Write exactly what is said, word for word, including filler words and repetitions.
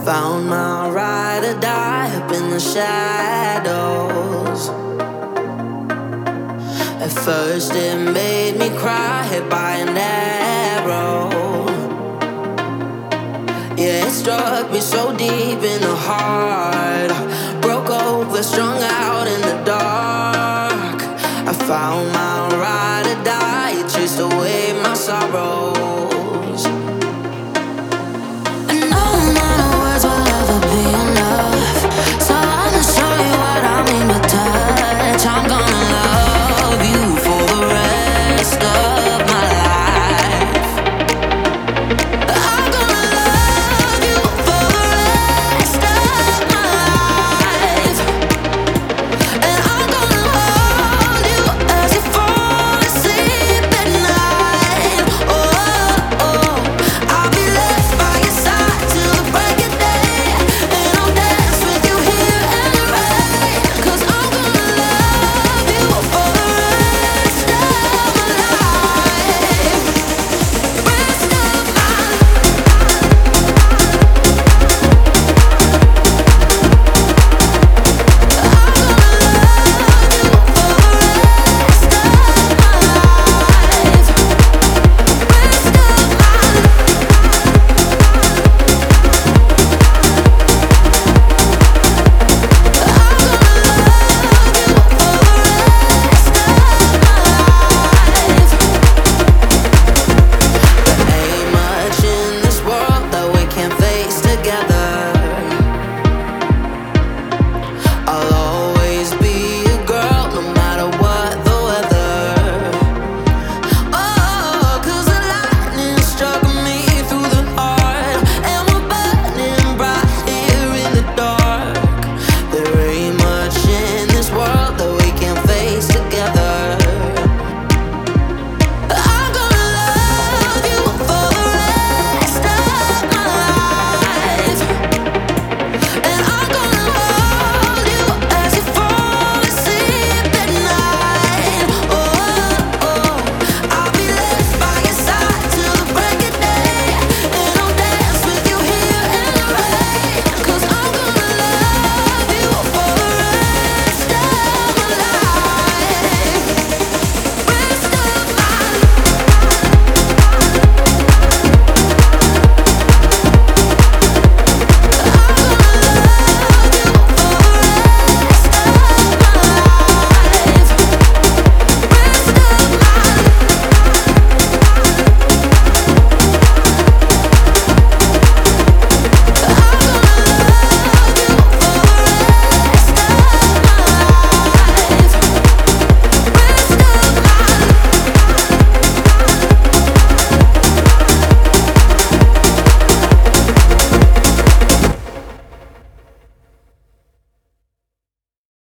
Found my ride or die up in the shadows. At first it made me cry, hit by an arrow. Yeah, it struck me so deep in the heart. Broke over, strung out in the dark. I found my ride or die, it chased away my sorrow.